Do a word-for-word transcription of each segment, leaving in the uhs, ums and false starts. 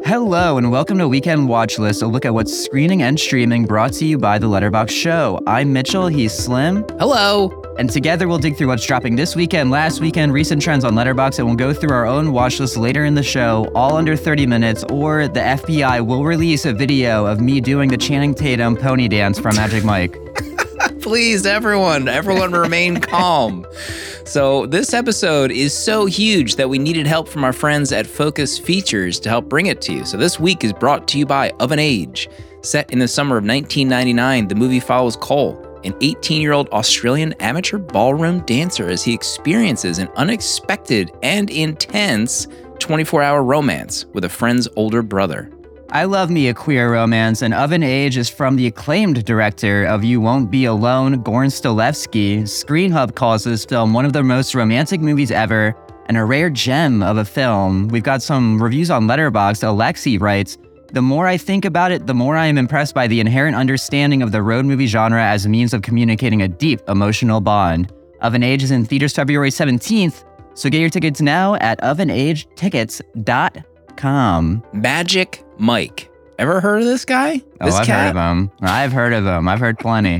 Hello and welcome to Weekend Watch List, a look at what's screening and streaming, brought to you by The Letterboxd Show. I'm Mitchell, he's Slim. Hello. And together we'll dig through what's dropping this weekend, last weekend, recent trends on Letterboxd, and we'll go through our own watch list later in the show, all under thirty minutes, or the F B I will release a video of me doing the Channing Tatum pony dance from Magic Mike. Please, everyone, everyone remain calm. So this episode is so huge that we needed help from our friends at Focus Features to help bring it to you. So this week is brought to you by Of an Age. Set in the summer of nineteen ninety-nine, the movie follows Cole, an eighteen-year-old Australian amateur ballroom dancer, as he experiences an unexpected and intense twenty-four hour romance with a friend's older brother. I love me a queer romance, and Of an Age is from the acclaimed director of You Won't Be Alone, Goran Stolevsky. Screen Hub calls this film one of the most romantic movies ever, and a rare gem of a film. We've got some reviews on Letterboxd. Alexi writes, "The more I think about it, the more I am impressed by the inherent understanding of the road movie genre as a means of communicating a deep emotional bond. Of an Age is in theaters February seventeenth, so get your tickets now at of an age tickets dot com. Magic Mike. Ever heard of this guy? Oh, This I've cat? heard of him. I've heard of him. I've heard plenty.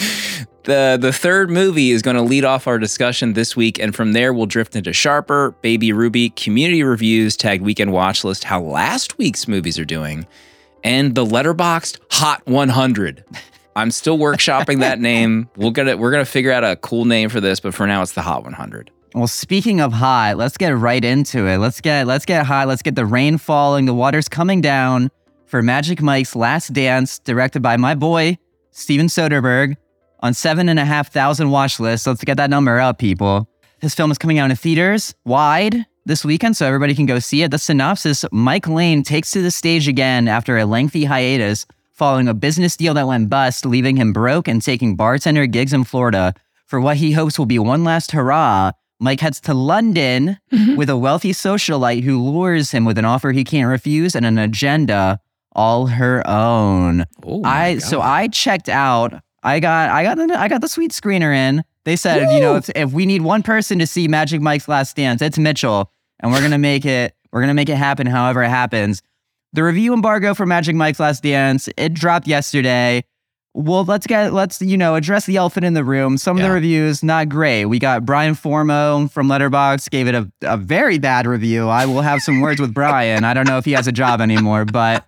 The the third movie is going to lead off our discussion this week, and from there we'll drift into Sharper, Baby Ruby, community reviews, tagged weekend watch list, how last week's movies are doing, and the Letterboxd Hot one hundred. I'm still workshopping that name. We'll get it. We're gonna figure out a cool name for this, but for now it's the Hot one hundred. Well, speaking of hot, let's get right into it. Let's get let's get hot. Let's get the rain falling, the water's coming down for Magic Mike's Last Dance, directed by my boy Steven Soderbergh, on seven and a half thousand watch lists. Let's get that number up, people. This film is coming out in theaters wide this weekend, so everybody can go see it. The synopsis: Mike Lane takes to the stage again after a lengthy hiatus, following a business deal that went bust, leaving him broke and taking bartender gigs in Florida. For what he hopes will be one last hurrah, Mike heads to London mm-hmm. with a wealthy socialite who lures him with an offer he can't refuse and an agenda all her own. Oh I so I checked out. I got I got the I got the sweet screener in. They said, Woo! you know, if, if we need one person to see Magic Mike's Last Dance, it's Mitchell, and we're gonna make it. We're gonna make it happen, however it happens. The review embargo for Magic Mike's Last Dance, it dropped yesterday. Well, let's get, let's, you know, address the elephant in the room. Some yeah. of the reviews, not great. We got Brian Formo from Letterboxd, gave it a, a very bad review. I will have some words with Brian. I don't know if he has a job anymore, but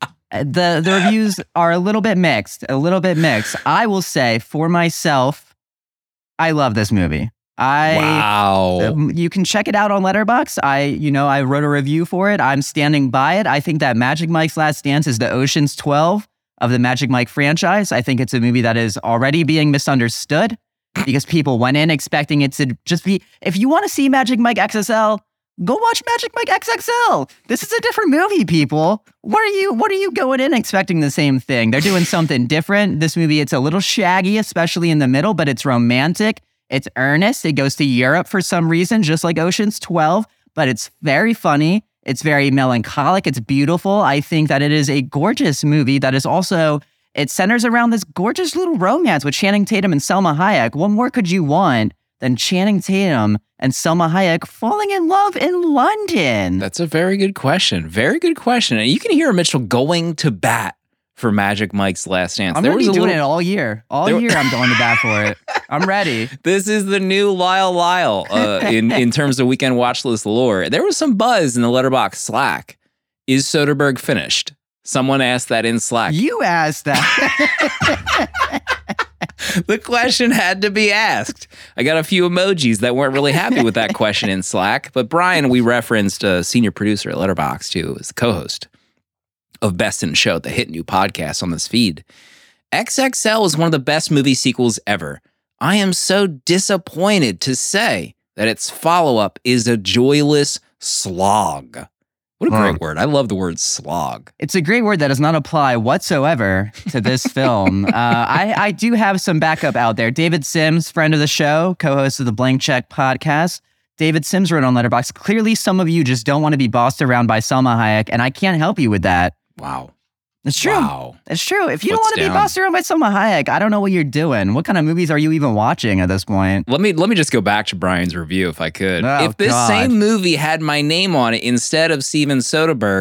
the, the reviews are a little bit mixed, a little bit mixed. I will say, for myself, I love this movie. I Wow. Um, you can check it out on Letterboxd. I, you know, I wrote a review for it. I'm standing by it. I think that Magic Mike's Last Dance is the Ocean's twelve of the Magic Mike franchise. I think it's a movie that is already being misunderstood because people went in expecting it to just be, if you want to see Magic Mike X X L, go watch Magic Mike X X L. This is a different movie, people. What are you, what are you going in expecting the same thing? They're doing something different. This movie, it's a little shaggy, especially in the middle, but it's romantic. It's earnest. It goes to Europe for some reason, just like Ocean's twelve, but it's very funny. It's very melancholic. It's beautiful. I think that it is a gorgeous movie that is also, it centers around this gorgeous little romance with Channing Tatum and Salma Hayek. What more could you want than Channing Tatum and Salma Hayek falling in love in London? That's a very good question. Very good question. And you can hear Mitchell going to bat for Magic Mike's Last Dance. I'm there going to was be a doing little... it all year. All there... year I'm going to bat for it. I'm ready. This is the new Lyle Lyle uh, in, in terms of weekend watch list lore. There was some buzz in the Letterboxd Slack. Is Soderbergh finished? Someone asked that in Slack. You asked that. The question had to be asked. I got a few emojis that weren't really happy with that question in Slack. But Brian, we referenced a senior producer at Letterboxd, who is the co-host of Best in Show, the hit new podcast on this feed. X X L is one of the best movie sequels ever. I am so disappointed to say that its follow-up is a joyless slog. What a great word. I love the word slog. It's a great word that does not apply whatsoever to this film. uh, I, I do have some backup out there. David Sims, friend of the show, co-host of the Blank Check podcast. David Sims wrote on Letterboxd, clearly some of you just don't want to be bossed around by Salma Hayek, and I can't help you with that. Wow. It's true. Wow. It's true. If you What's don't want to down? be bossed around by Salma Hayek, I don't know what you're doing. What kind of movies are you even watching at this point? Let me let me just go back to Brian's review if I could. Oh, if this God. same movie had my name on it instead of Steven Soderbergh,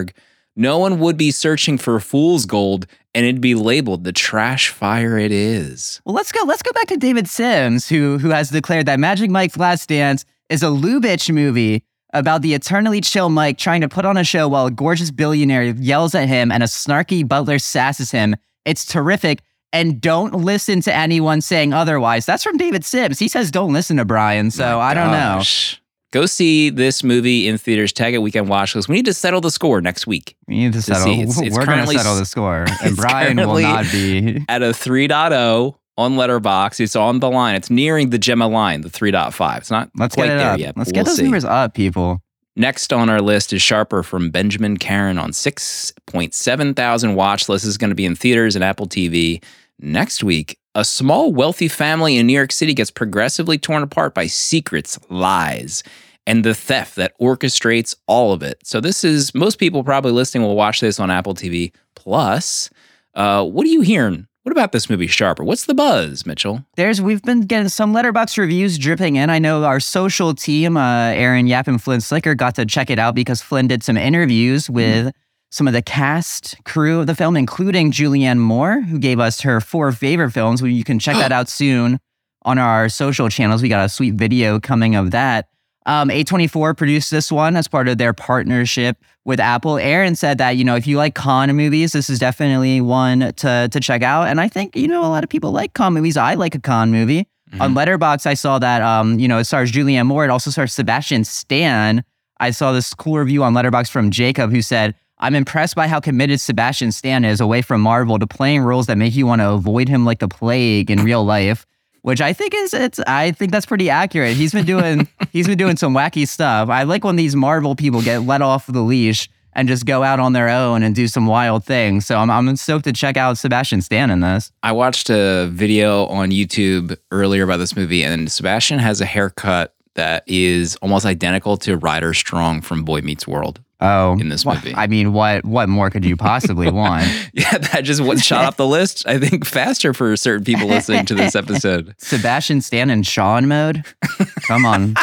no one would be searching for fool's gold, and it'd be labeled the trash fire it is. Well, let's go. Let's go back to David Sims, who who has declared that Magic Mike's Last Dance is a Lubitsch movie about the eternally chill Mike trying to put on a show while a gorgeous billionaire yells at him and a snarky butler sasses him. It's terrific. And don't listen to anyone saying otherwise. That's from David Sims. He says don't listen to Brian, so My I don't gosh. know. Go see this movie in theaters. Tag it Weekend Watch List. We need to settle the score next week. We need to, to settle. It's, it's We're going to settle the score. And Brian will not be. At a three point oh on Letterboxd. It's on the line. It's nearing the Gemma line, the three point five. It's not Let's quite get it there up. yet. Let's we'll get those see. numbers up, people. Next on our list is Sharper from Benjamin Karen on six point seven thousand watch list. This is going to be in theaters and Apple T V. Next week, a small wealthy family in New York City gets progressively torn apart by secrets, lies, and the theft that orchestrates all of it. So this is, most people probably listening will watch this on Apple T V. Plus, uh, what are you hearing? What about this movie, Sharper? What's the buzz, Mitchell? There's we've been getting some Letterboxd reviews dripping in. I know our social team, uh, Aaron Yap and Flynn Slicker, got to check it out because Flynn did some interviews with mm. some of the cast crew of the film, including Julianne Moore, who gave us her four favorite films. Well, you can check that out soon on our social channels. We got a sweet video coming of that. Um, A twenty-four produced this one as part of their partnership with Apple. Aaron said that, you know, if you like con movies, this is definitely one to to check out. And I think, you know, a lot of people like con movies. I like a con movie. Mm-hmm. On Letterboxd, I saw that, um, you know, it stars Julianne Moore. It also stars Sebastian Stan. I saw this cool review on Letterboxd from Jacob who said, I'm impressed by how committed Sebastian Stan is away from Marvel to playing roles that make you want to avoid him like the plague in real life. Which I think is it's I think that's pretty accurate. He's been doing he's been doing some wacky stuff. I like when these Marvel people get let off the leash and just go out on their own and do some wild things. So I'm I'm stoked to check out Sebastian Stan in this. I watched a video on YouTube earlier about this movie, and Sebastian has a haircut that is almost identical to Ryder Strong from Boy Meets World. Oh, in this movie. I mean, what what more could you possibly want? Yeah, that just what shot off the list, I think, faster for certain people listening to this episode. Sebastian Stan in Sean mode? Come on.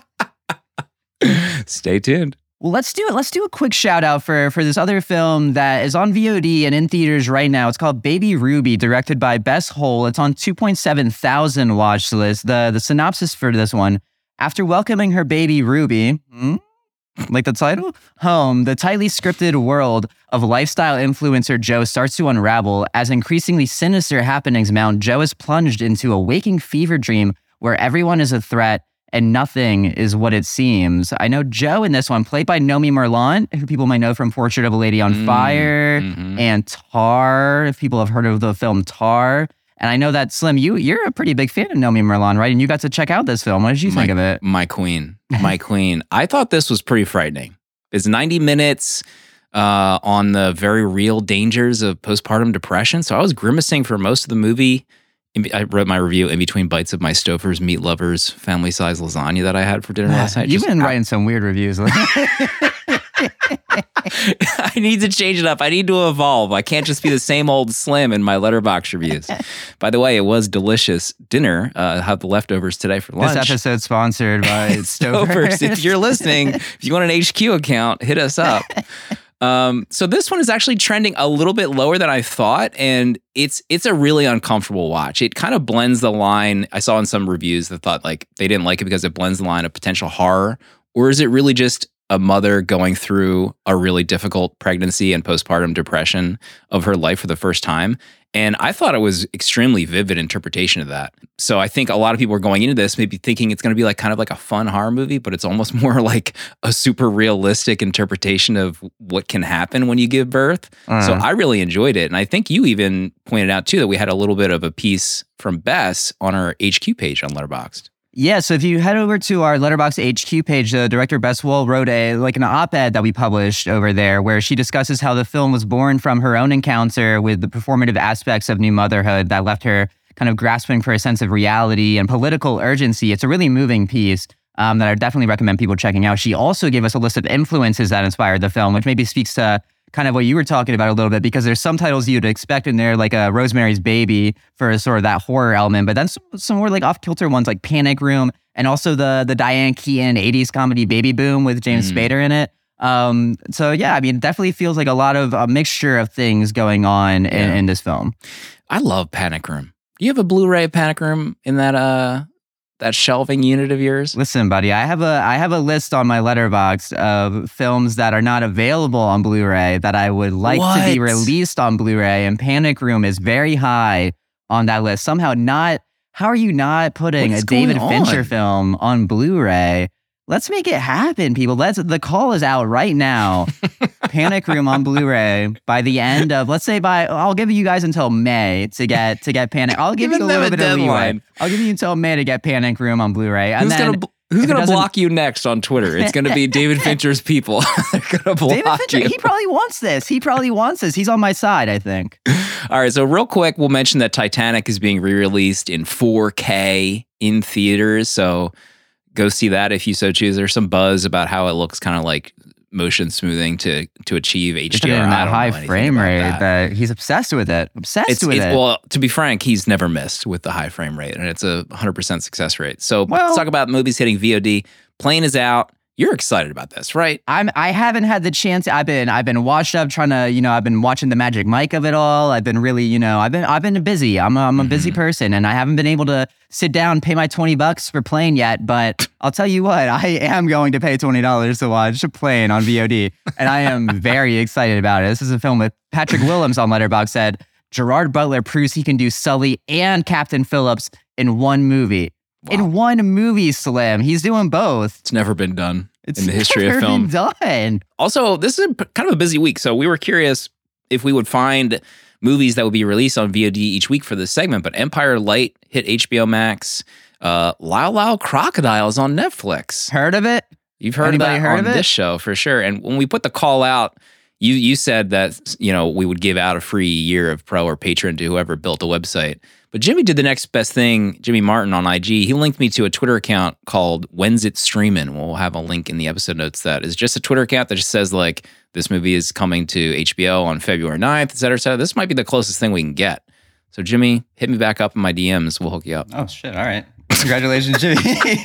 Stay tuned. Well, let's do it. Let's do a quick shout out for, for this other film that is on V O D and in theaters right now. It's called Baby Ruby, directed by Bess Hole. It's on two point seven thousand watch list. The, the synopsis for this one, after welcoming her baby Ruby... Hmm? Like the title? Home, the tightly scripted world of lifestyle influencer Joe starts to unravel. As increasingly sinister happenings mount, Joe is plunged into a waking fever dream where everyone is a threat and nothing is what it seems. I know Joe in this one, played by Nomi Merlant, who people might know from Portrait of a Lady on mm, Fire mm-hmm. and Tar, if people have heard of the film Tar. And I know that, Slim, you, you're a pretty big fan of Nomi Merlant, right? And you got to check out this film. What did you my, think of it? My queen. My queen. I thought this was pretty frightening. It's ninety minutes uh, on the very real dangers of postpartum depression. So I was grimacing for most of the movie. I wrote my review in between bites of my Stouffer's Meat Lovers family-size lasagna that I had for dinner last night. You've Just, been I, writing some weird reviews. I need to change it up. I need to evolve. I can't just be the same old Slim in my Letterboxd reviews. By the way, it was delicious dinner. Uh, I had the leftovers today for lunch. This episode sponsored by Stouffer's. If you're listening, if you want an H Q account, hit us up. Um, so this one is actually trending a little bit lower than I thought, and it's it's a really uncomfortable watch. It kind of blends the line. I saw in some reviews that thought like they didn't like it because it blends the line of potential horror, or is it really just a mother going through a really difficult pregnancy and postpartum depression of her life for the first time? And I thought it was extremely vivid interpretation of that. So I think a lot of people are going into this maybe thinking it's going to be like kind of like a fun horror movie, but it's almost more like a super realistic interpretation of what can happen when you give birth. Uh-huh. So I really enjoyed it. And I think you even pointed out too that we had a little bit of a piece from Bess on our H Q page on Letterboxd. Yeah, so if you head over to our Letterboxd H Q page, the director Bess Hole wrote a like an op-ed that we published over there where she discusses how the film was born from her own encounter with the performative aspects of new motherhood that left her kind of grasping for a sense of reality and political urgency. It's a really moving piece um, that I definitely recommend people checking out. She also gave us a list of influences that inspired the film, which maybe speaks to kind of what you were talking about a little bit, because there's some titles you'd expect in there, like uh, Rosemary's Baby for sort of that horror element, but then some, some more like off-kilter ones like Panic Room, and also the the Diane Keaton eighties comedy Baby Boom with James mm. Spader in it. Um, so yeah, I mean, it definitely feels like a lot of a mixture of things going on in, Yeah. in this film. I love Panic Room. Do you have a Blu-ray Panic Room in that uh that shelving unit of yours? Listen, buddy, I have a I have a list on my letterbox of films that are not available on Blu-ray that I would like to be What? released on Blu-ray, and Panic Room is very high on that list. Somehow not. How are you not putting What's a David going Fincher on? film on Blu-ray? Let's make it happen, people. Let's. The call is out right now. Panic Room on Blu-ray by the end of, let's say by, I'll give you guys until May to get to get Panic. I'll give you a Giving little them a bit of leeway. deadline. I'll give you until May to get Panic Room on Blu-ray, and Who's then gonna bl- Who's if it gonna doesn't- block you next on Twitter? It's gonna be David Fincher's people. They're gonna block David Fincher, you. he probably wants this. He probably wants this. He's on my side, I think. All right, so real quick, we'll mention that Titanic is being re-released in four K in theaters. So go see that if you so choose. There's some buzz about how it looks kind of like motion smoothing to to achieve H Just D R. in I that don't know high anything frame about rate that. that. he's obsessed with it. Obsessed It's, with it's it. well, to be frank, he's never missed with the high frame rate, and it's a one hundred percent success rate. So Well- let's talk about movies hitting V O D. Plane is out. You're excited about this, right? I'm I haven't had the chance. I've been I've been washed up trying to, you know, I've been watching the Magic Mike of it all. I've been really, you know, I've been I've been busy. I'm a, I'm a busy person, and I haven't been able to sit down, pay my twenty bucks for Plane yet, but I'll tell you what, I am going to pay twenty dollars to watch Plane on V O D, and I am very excited about it. This is a film with Patrick Willems on Letterboxd said Gerard Butler proves he can do Sully and Captain Phillips in one movie. Wow. In one movie, Slim. He's doing both. It's never been done It's in the history of never film. been done. Also, this is a, p- kind of a busy week, so we were curious if we would find movies that would be released on V O D each week for this segment. But Empire Light hit H B O Max. Uh, Lyle Lyle Crocodile is on Netflix. Heard of it? You've heard Anybody of that heard on of it? this show for sure. And when we put the call out, you you said that you know we would give out a free year of Pro or Patreon to whoever built a website. But Jimmy did the next best thing. Jimmy Martin on I G, he linked me to a Twitter account called When's It Streamin'. We'll have a link in the episode notes that is just a Twitter account that just says like this movie is coming to H B O on February ninth, et cetera, et cetera. This might be the closest thing we can get. So Jimmy, hit me back up in my D Ms. We'll hook you up. Oh, shit. All right. Congratulations, Jimmy.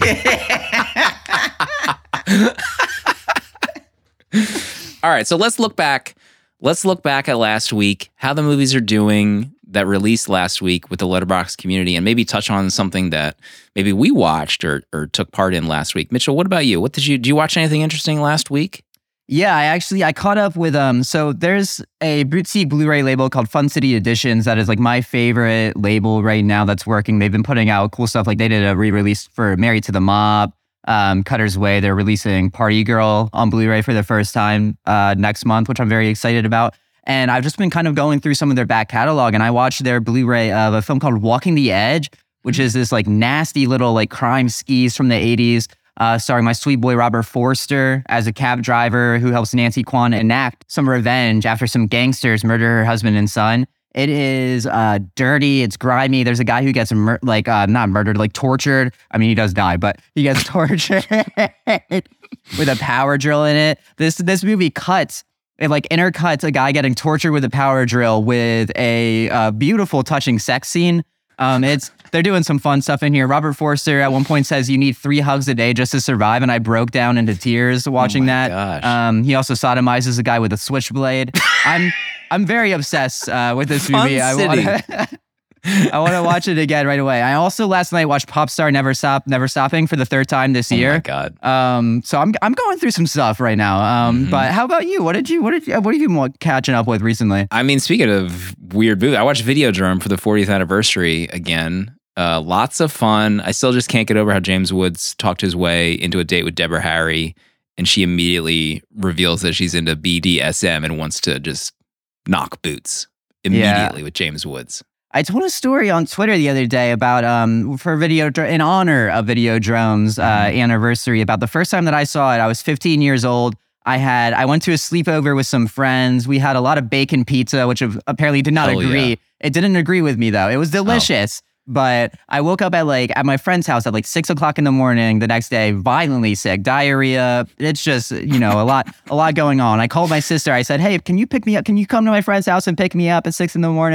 All right, so let's look back. Let's look back at last week, how the movies are doing that released last week with the Letterboxd community, and maybe touch on something that maybe we watched or or took part in last week. Mitchell, what about you? What did you do? You watch anything interesting last week? Yeah, I actually I caught up with um. So there's a boutique Blu-ray label called Fun City Editions that is like my favorite label right now that's working. They've been putting out cool stuff. Like they did a re-release for Married to the Mob, um, Cutter's Way. They're releasing Party Girl on Blu-ray for the first time uh, next month, which I'm very excited about. And I've just been kind of going through some of their back catalog, and I watched their Blu-ray of a film called Walking the Edge, which is this like nasty little like crime skis from the eighties. Uh, starring my sweet boy Robert Forster as a cab driver who helps Nancy Kwan enact some revenge after some gangsters murder her husband and son. It is uh, dirty. It's grimy. There's a guy who gets mur- like uh, not murdered, like tortured. I mean, he does die, but he gets tortured with a power drill in it. This this movie cuts. It like intercuts a guy getting tortured with a power drill with a uh, beautiful, touching sex scene. Um, it's they're doing some fun stuff in here. Robert Forster at one point says you need three hugs a day just to survive, and I broke down into tears watching my that. gosh. Um, he also sodomizes a guy with a switchblade. I'm I'm very obsessed uh, with this Fun movie. I City. want I want to watch it again right away. I also last night watched Popstar Never Stop Never Stopping for the third time this Oh my year. God. Um, so I'm I'm going through some stuff right now. Um, Mm-hmm. but how about you? What did you what did you, what have you been catching up with recently? I mean, speaking of weird movies, I watched Videodrome for the fortieth anniversary again. Uh, lots of fun. I still just can't get over how James Woods talked his way into a date with Deborah Harry, and she immediately reveals that she's into B D S M and wants to just knock boots immediately with James Woods. I told a story on Twitter the other day about um for video in honor of Videodrome's uh, anniversary. About the first time that I saw it, I was fifteen years old. I had I went to a sleepover with some friends. We had a lot of bacon pizza, which apparently did not Hell agree. yeah. It didn't agree with me though. It was delicious. But I woke up at like at my friend's house at like six o'clock in the morning the next day, violently sick, diarrhea. It's just, you know, a lot, a lot going on. I called my sister. I said, "Hey, can you pick me up? Can you come to my friend's house and pick me up at six in the morning?"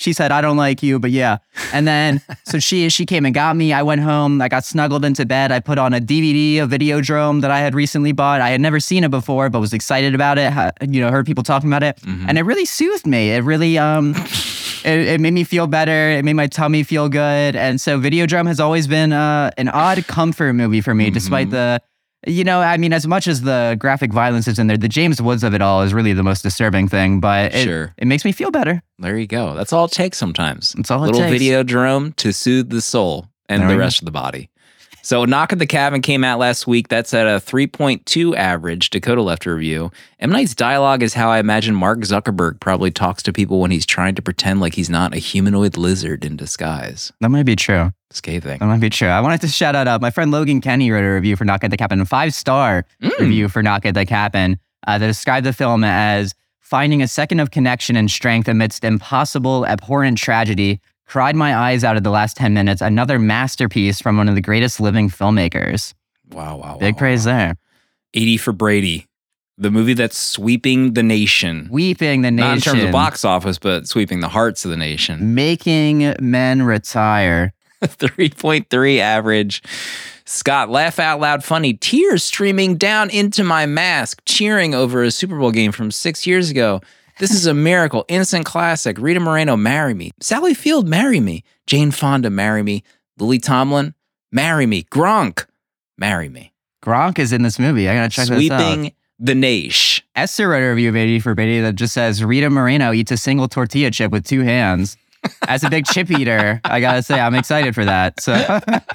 She said, I don't like you, but yeah. And then, so she she came and got me. I went home. I got snuggled into bed. I put on a D V D of Videodrome that I had recently bought. I had never seen it before, but was excited about it. Ha- You know, heard people talking about it. Mhm. And it really soothed me. It really, um, it, it made me feel better. It made my tummy feel good. And so Videodrome has always been uh, an odd comfort movie for me, despite Mhm. the, you know, I mean, as much as the graphic violence is in there, the James Woods of it all is really the most disturbing thing. But it, Sure. it makes me feel better. There you go. That's all it takes sometimes. That's all it Little takes. Videodrome to soothe the soul and There the we go. rest of the body. So Knock at the Cabin came out last week. That's at a three point two average. Dakota left a review. M. Night's dialogue is how I imagine Mark Zuckerberg probably talks to people when he's trying to pretend like he's not a humanoid lizard in disguise. That might be true. Scathing. That might be true. I wanted to shout out uh, my friend Logan Kenny wrote a review for Knock at the Cabin, a five-star Mm. review for Knock at the Cabin uh, that described the film as finding a second of connection and strength amidst impossible, abhorrent tragedy. Cried my eyes out at the last ten minutes. Another masterpiece from one of the greatest living filmmakers. Wow, wow, wow. Big praise wow. there. eighty for Brady, the movie that's sweeping the nation. Weeping the nation. Not in terms of box office, but sweeping the hearts of the nation. Making men retire. three point three average. Scott, laugh out loud funny. Tears streaming down into my mask, cheering over a Super Bowl game from six years ago. This is a miracle. Innocent classic. Rita Moreno, marry me. Sally Field, marry me. Jane Fonda, marry me. Lily Tomlin, marry me. Gronk, marry me. Gronk is in this movie. I gotta check this out. Sweeping the nation. Esther wrote a review of eighty for Brady that just says Rita Moreno eats a single tortilla chip with two hands. As a big chip eater, I gotta say I'm excited for that. So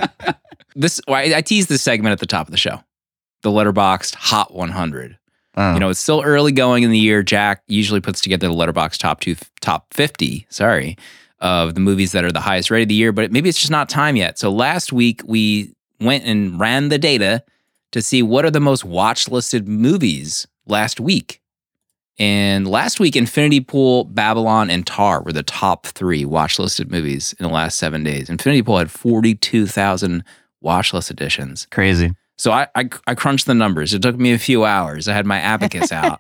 This well, I I teased this segment at the top of the show. The Letterboxd Hot one hundred. Oh. You know, it's still early going in the year. Jack usually puts together the Letterboxd top two, top fifty, sorry, of the movies that are the highest rated of the year, but maybe it's just not time yet. So last week we went and ran the data to see what are the most watch listed movies last week. And last week, Infinity Pool, Babylon, and Tar were the top three watch listed movies in the last seven days. Infinity Pool had forty-two thousand watch list editions. crazy. So I, I I crunched the numbers. It took me a few hours. I had my abacus out.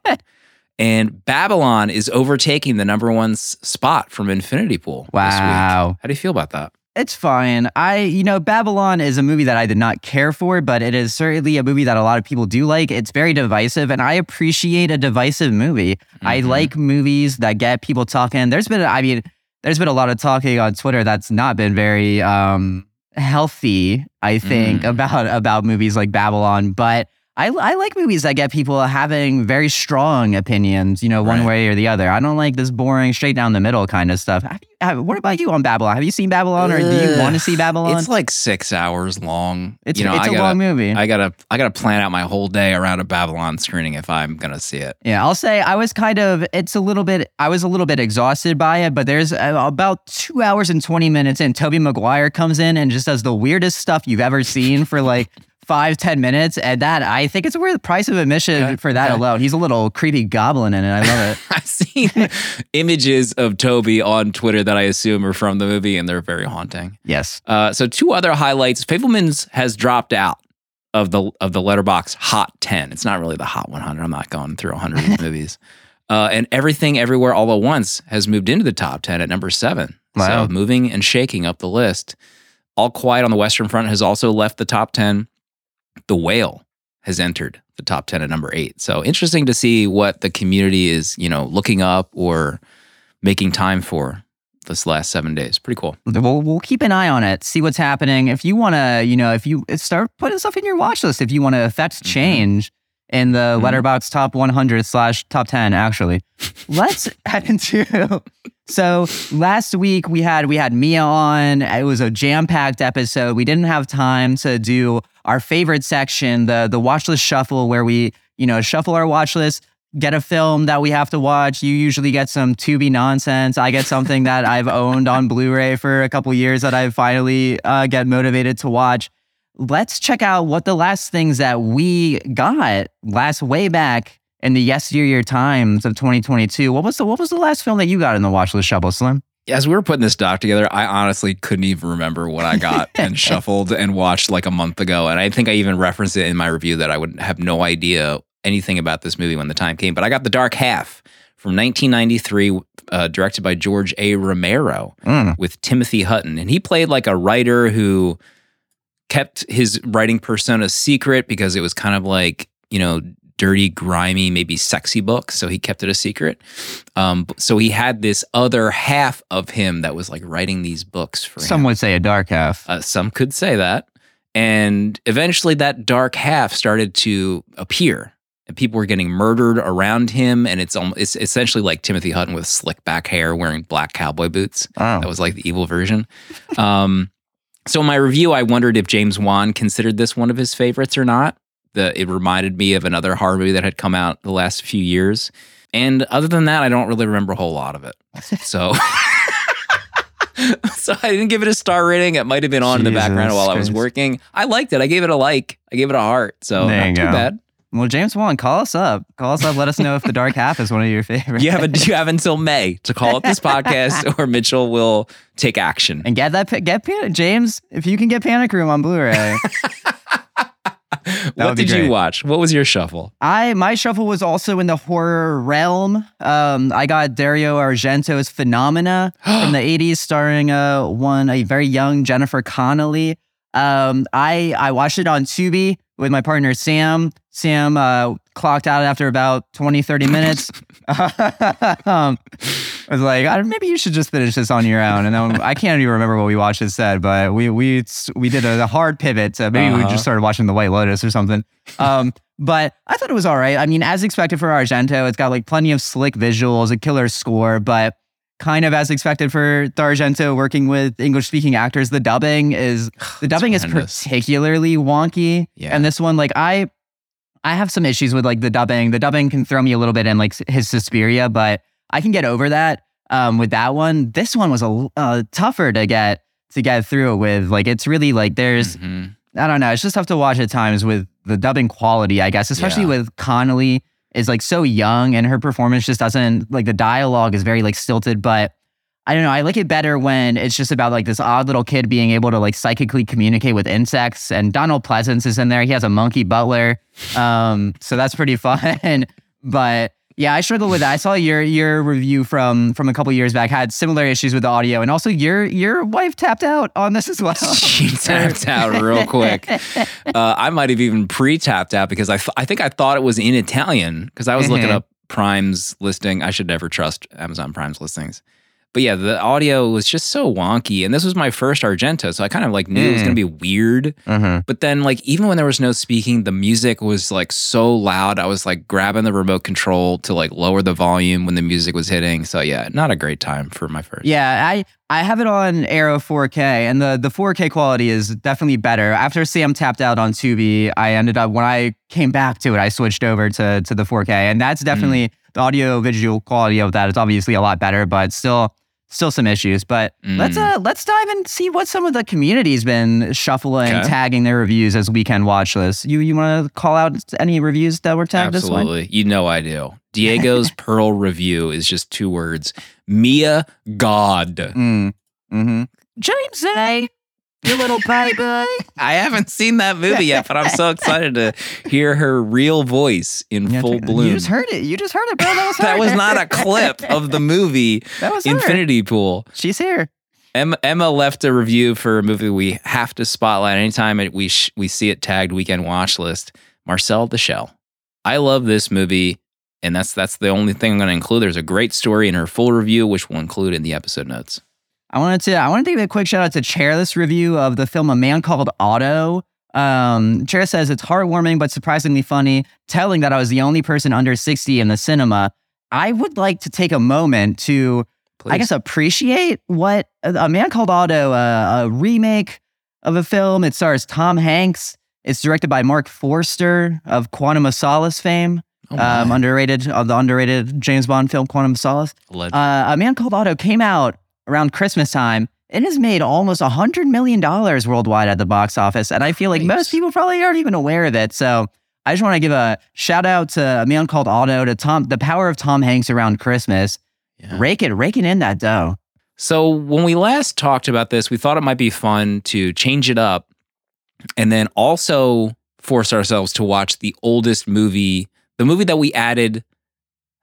And Babylon is overtaking the number one s- spot from Infinity Pool this week. Wow. How do you feel about that? It's fine. I, you know, Babylon is a movie that I did not care for, but it is certainly a movie that a lot of people do like. It's very divisive, and I appreciate a divisive movie. I Mhm. like movies that get people talking. There's been, I mean, there's been a lot of talking on Twitter that's not been very um, healthy, I think, Mm. about about movies like Babylon. But I, I like movies that get people having very strong opinions, you know, one Right. way or the other. I don't like this boring, straight down the middle kind of stuff. Have you, have, what about you on Babylon? Have you seen Babylon, or do you Ugh. want to see Babylon? It's like six hours long. It's, you know, it's I a gotta, long movie. I gotta I gotta plan out my whole day around a Babylon screening if I'm gonna see it. Yeah, I'll say I was kind of, it's a little bit, I was a little bit exhausted by it, but there's uh, about two hours and twenty minutes in, Tobey Maguire comes in and just does the weirdest stuff you've ever seen for like five, ten minutes. And that, I think it's worth the price of admission Okay, for that okay. alone. He's a little creepy goblin in it. I love it. I've seen images of Toby on Twitter that I assume are from the movie, and they're very haunting. Yes. Uh, so two other highlights. Fableman's has dropped out of the of the Letterboxd Hot ten. It's not really the Hot one hundred. I'm not going through one hundred of these movies. Uh, and Everything Everywhere All at Once has moved into the top ten at number seven. Wow. So moving and shaking up the list. All Quiet on the Western Front has also left the top ten. The Whale has entered the top ten at number eight. So interesting to see what the community is, you know, looking up or making time for this last seven days. Pretty cool. We'll, we'll keep an eye on it, see what's happening. If you want to, you know, if you start putting stuff in your watch list, if you want to affect change in the Mhm. Letterboxd top one hundred slash top ten, actually, let's head into. So last week we had we had Mia on. It was a jam-packed episode. We didn't have time to do our favorite section, the the watch list shuffle, where we, you know, shuffle our watch list, get a film that we have to watch. You usually get some Tubi nonsense. I get something that I've owned on Blu-ray for a couple years that I finally uh, get motivated to watch. Let's check out what the last things that we got last way back in the yesteryear times of twenty twenty-two. What was the what was the last film that you got in the watch list shuffle, Slim? As we were putting this doc together, I honestly couldn't even remember what I got and shuffled and watched like a month ago. And I think I even referenced it in my review that I would have no idea anything about this movie when the time came. But I got The Dark Half from nineteen ninety-three, uh, directed by George A. Romero Mm. with Timothy Hutton. And he played like a writer who kept his writing persona secret because it was kind of like, you know, dirty, grimy, maybe sexy book. So he kept it a secret. Um, so he had this other half of him that was like writing these books for Some him. would say a dark half. Uh, some could say that. And eventually that dark half started to appear. And people were getting murdered around him. And it's, almost, it's essentially like Timothy Hutton with slick back hair wearing black cowboy boots. Oh. That was like the evil version. Um, so in my review, I wondered if James Wan considered this one of his favorites or not. The, it reminded me of another horror movie that had come out the last few years. And other than that, I don't really remember a whole lot of it. So... So I didn't give it a star rating. It might have been on Jesus in the background while I was Christ. working. I liked it. I gave it a like. I gave it a heart. So There not you too go. bad. Well, James Wan, call us up. Call us up. Let us know if The Dark Half is one of your favorites. You have, a, you have until May to call up this podcast or Mitchell will take action. And get that, get Pan- James, if you can get Panic Room on Blu-ray. What would be did great. you watch? What was your shuffle? I my shuffle was also in the horror realm. Um, I got Dario Argento's Phenomena from the eighties, starring uh one a very young Jennifer Connelly. Um, I I watched it on Tubi with my partner Sam. Sam uh, clocked out after about twenty, thirty minutes. um, I was like, I, maybe you should just finish this on your own. And then I can't even remember what we watched instead, but we we we did a, a hard pivot. To maybe we Uh-huh. just started watching The White Lotus or something. Um, but I thought it was all right. I mean, as expected for Argento, it's got like plenty of slick visuals, a killer score, but kind of as expected for Argento working with English-speaking actors, the dubbing is the dubbing is horrendous. particularly wonky. Yeah. And this one, like I, I have some issues with like the dubbing. The dubbing can throw me a little bit in like his Suspiria, but I can get over that. Um, with that one, this one was a uh, tougher to get to get through it with. Like it's really like there's. Mhm. I don't know. It's just tough to watch at times with the dubbing quality, I guess, especially Yeah. with Connolly is like so young and her performance just doesn't like the dialogue is very like stilted. But I don't know. I like it better when it's just about like this odd little kid being able to like psychically communicate with insects. And Donald Pleasance is in there. He has a monkey butler. Um, so that's pretty fun. But yeah, I struggle with that. I saw your your review from from a couple years back had similar issues with the audio, and also your your wife tapped out on this as well. She tapped out real quick. Uh, I might have even pre-tapped out because I, th- I think I thought it was in Italian because I was looking Mhm. up Prime's listing. I should never trust Amazon Prime's listings. But yeah, the audio was just so wonky. And this was my first Argento, so I kind of like knew it was Mm. going to be weird. Mm-hmm. But then like even when there was no speaking, the music was like so loud. I was like grabbing the remote control to like lower the volume when the music was hitting. So yeah, not a great time for my first. Yeah, I I have it on Aero four K, and the the four K quality is definitely better. After Sam tapped out on Tubi, I ended up when I came back to it, I switched over to to the four K, and that's definitely the audio visual quality of that is obviously a lot better, but still still some issues. But Mm. let's uh let's dive and see what some of the community's been shuffling, Okay. tagging their reviews as weekend watch lists. You you want to call out any reviews that were tagged this week? Absolutely. You know I do. Diego's Pearl review is just two words. Mia God. Mm. Mm-hmm. James A, you little baby. I haven't seen that movie yet, but I'm so excited to hear her real voice in Yeah, full check- bloom. You just heard it. You just heard it, bro. That was her. That was not a clip of the movie That was her. Infinity Pool. She's here. Emma, Emma left a review for a movie we have to spotlight anytime it, we sh- we see it tagged weekend watch list. Marcel the Shell. I love this movie, and that's that's the only thing I'm going to include. There's a great story in her full review, which we'll include in the episode notes. I wanted to. I want to give a quick shout out to Chairless review of the film A Man Called Otto. Um, Chair says it's heartwarming but surprisingly funny, telling that I was the only person under sixty in the cinema. I would like to take a moment to, Please. I guess, appreciate what A A Man Called Otto, uh, a remake of a film. It stars Tom Hanks. It's directed by Mark Forster of Quantum of Solace fame. Oh my. um, underrated of the underrated James Bond film Quantum of Solace. Legend. Uh, A Man Called Otto came out around Christmas time. It has made almost one hundred million dollars worldwide at the box office. And I feel like Nice. most people probably aren't even aware of it. So I just want to give a shout out to A Man Called Otto, to Tom, the power of Tom Hanks around Christmas. Yeah. Rake it, raking in that dough. So when we last talked about this, we thought it might be fun to change it up and then also force ourselves to watch the oldest movie, the movie that we added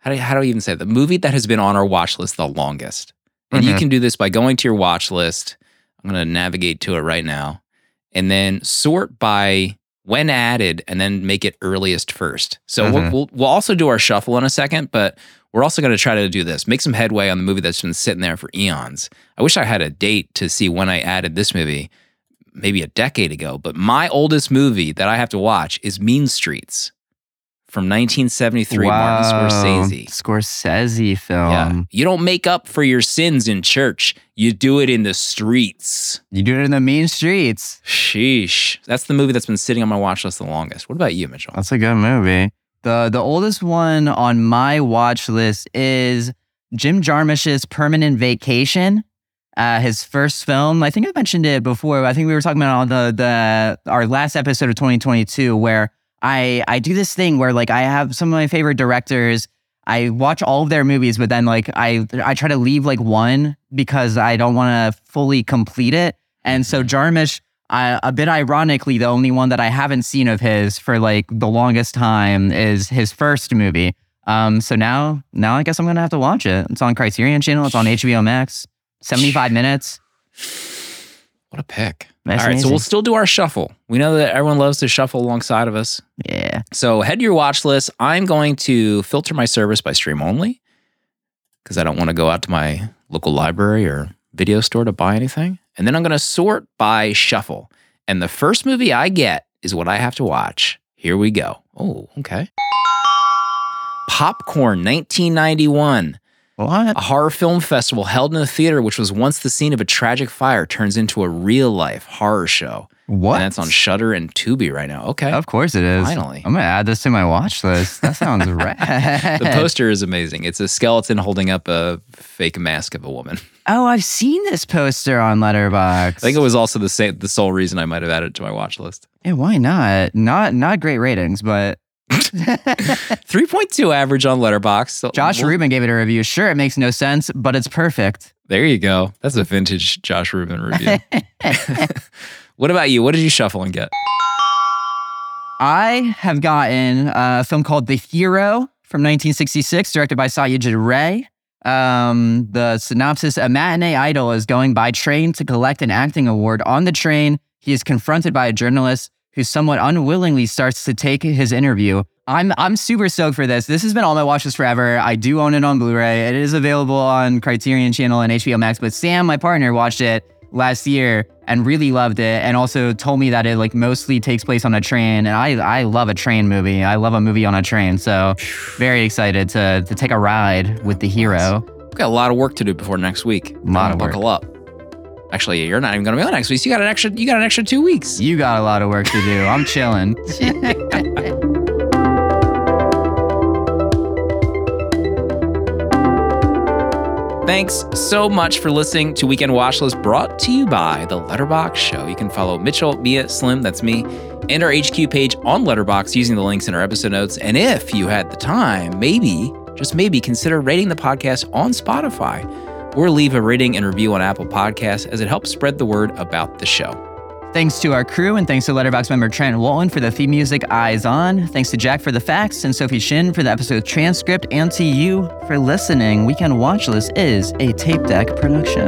how do, how do I even say it? The movie that has been on our watch list the longest. And Mhm. you can do this by going to your watch list. I'm going to navigate to it right now. And then sort by when added and then make it earliest first. So we'll, Mhm. we'll, we'll also do our shuffle in a second, but we're also going to try to do this. Make some headway on the movie that's been sitting there for eons. I wish I had a date to see when I added this movie, maybe a decade ago. But my oldest movie that I have to watch is Mean Streets from nineteen seventy-three, Martin Scorsese. Scorsese film. Yeah. You don't make up for your sins in church. You do it in the streets. You do it in the mean streets. Sheesh. That's the movie that's been sitting on my watch list the longest. What about you, Mitchell? That's a good movie. The the oldest one on my watch list is Jim Jarmusch's Permanent Vacation. Uh, his first film. I think I mentioned it before. I think we were talking about on the the our last episode of twenty twenty-two where I I do this thing where like I have some of my favorite directors. I watch all of their movies, but then like I I try to leave like one because I don't want to fully complete it. And so Jarmusch, I, a bit ironically, the only one that I haven't seen of his for like the longest time is his first movie. Um, so now now I guess I'm gonna have to watch it. It's on Criterion Channel. It's on H B O Max. seventy-five minutes. What a pick. That's All right, amazing. so we'll still do our shuffle. We know that everyone loves to shuffle alongside of us. Yeah. So head to your watch list. I'm going to filter my service by stream only because I don't want to go out to my local library or video store to buy anything. And then I'm going to sort by shuffle. And the first movie I get is what I have to watch. Here we go. Oh, okay. Popcorn, nineteen ninety-one. What? A horror film festival held in a theater which was once the scene of a tragic fire turns into a real-life horror show. What? And that's on Shudder and Tubi right now. Okay. Of course it is. Finally. I'm gonna add this to my watch list. That sounds rad. The poster is amazing. It's a skeleton holding up a fake mask of a woman. Oh, I've seen this poster on Letterboxd. I think it was also the same, the sole reason I might have added it to my watch list. Yeah, why not? Not not great ratings, but three point two average on Letterboxd. So Josh we'll- Rubin gave it a review. Sure, it makes no sense, but it's perfect. There you go. That's a vintage Josh Rubin review. What about you? What did you shuffle and get? I have gotten a film called The Hero from nineteen sixty-six, directed by Satyajit Ray. Um, the synopsis: a matinee idol is going by train to collect an acting award. On the train, he is confronted by a journalist who somewhat unwillingly starts to take his interview. I'm I'm super stoked for this. This has been on my watch list forever. I do own it on Blu-ray. It is available on Criterion Channel and H B O Max. But Sam, my partner, watched it last year and really loved it, and also told me that it like mostly takes place on a train. And I I love a train movie. I love a movie on a train. So very excited to to take a ride with The Hero. We've got a lot of work to do before next week. Lot of Buckle up. Actually, you're not even going to be on next week. So you got an extra. You got an extra two weeks. You got a lot of work to do. I'm chilling. Thanks so much for listening to Weekend Watch List, brought to you by The Letterboxd Show. You can follow Mitchell, Mia, Slim, that's me, and our H Q page on Letterboxd using the links in our episode notes. And if you had the time, maybe, just maybe, consider rating the podcast on Spotify or leave a rating and review on Apple Podcasts, as it helps spread the word about the show. Thanks to our crew, and thanks to Letterboxd member Trent Walton for the theme music Eyes On. Thanks to Jack for the facts and Sophie Shin for the episode transcript, and to you for listening. Weekend Watch List is a Tape Deck production.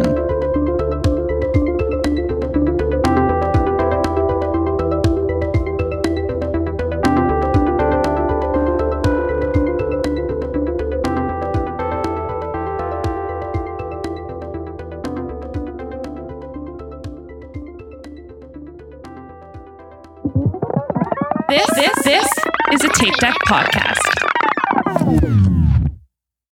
This, this, this is a Tape Deck podcast.